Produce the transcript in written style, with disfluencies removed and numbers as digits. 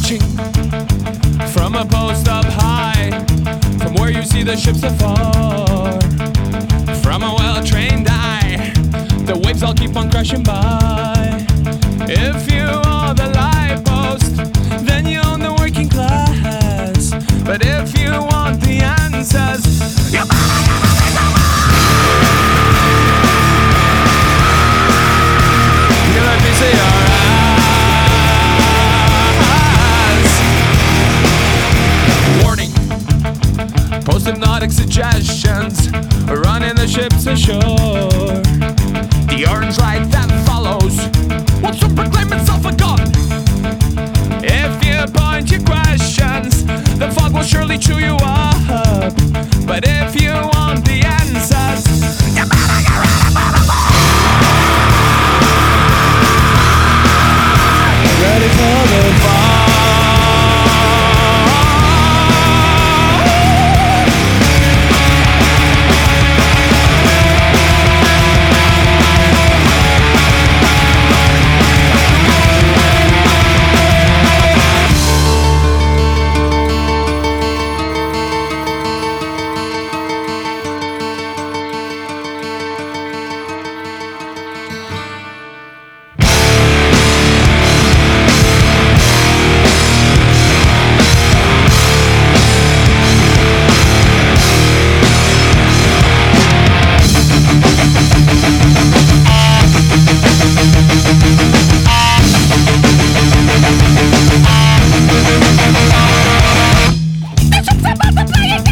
watching from a post up high, from where you see the ships afar. From a well-trained eye, the waves all keep on crashing by. If you are the light post, then you own the working class. But if you want the answers, you let me see your eyes. Warning, post-hypnotic suggestions, running the ships ashore. The orange light that follows will soon proclaim itself a god. If you point your questions, the fog will surely chew you up. But if you want the answers, you better get ready for the fall. Ready for the fall. About to play it.